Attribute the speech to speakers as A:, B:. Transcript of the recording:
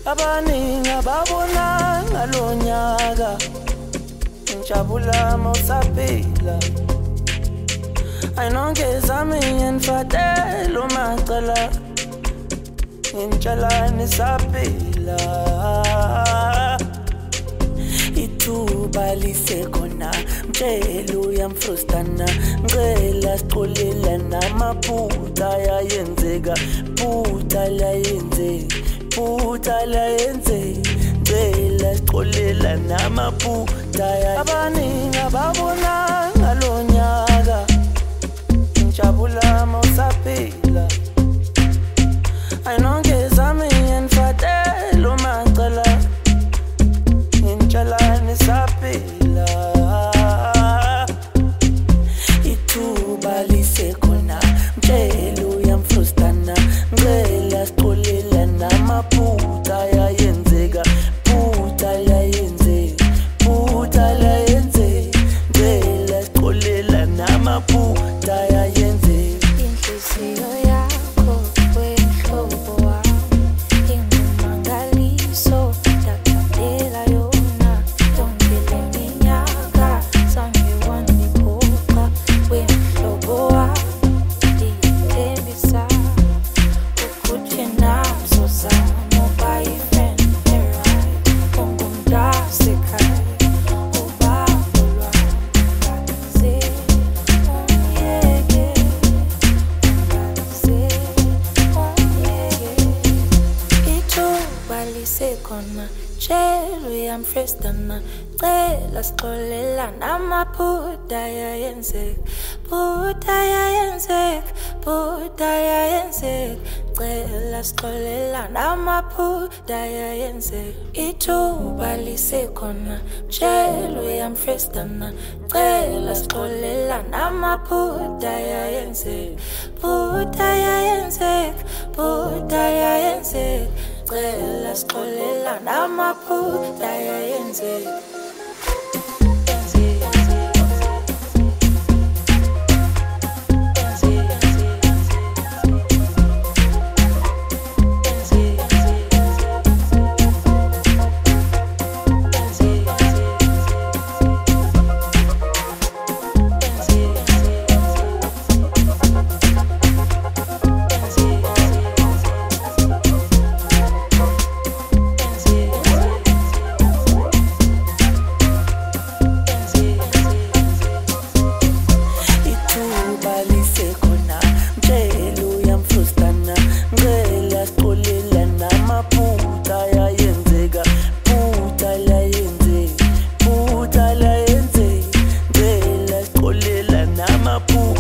A: Abaningi ababona ngalonyaka njabula mawusaphila ayinongezami ngifatela umacala ngintshela nisaphila ithuba lisekhona mtshela uyamfrustana ngicela sixolela namaphutha ayenzeka phutha layenze ngicela sixolela namaphutha abaningi ababona ngalonyaka njabula mawusaphila ayinongezami ngifatela umacala ngintshela nisaphila ithuba lisekhona mtshela uyamfrustana ngicela sixolela namaphutha ayenzeka phutha layenze ngicela sixolela namaphutha ayenzeka
B: inhliziyo yakho wehlobo wami ingumangaliso ndakhandela yona yonke le minyaka zange wangiphoqa wehlobo wami ndiyithembisa ukuthi nazo zami uba yi-friend right ungumntasekhaya ubambo lwami ungalize ungiyeke ithuba lisekhona tshela uyamfrustana cela sixolela namaphutha ayenzeka cela sixolela namaphutha ayenzeka ithuba lisekhona tshela uyamfrustana cela sixolela namaphutha ayenzeka cela sixolela namaphutha ayenzeka
A: Phutha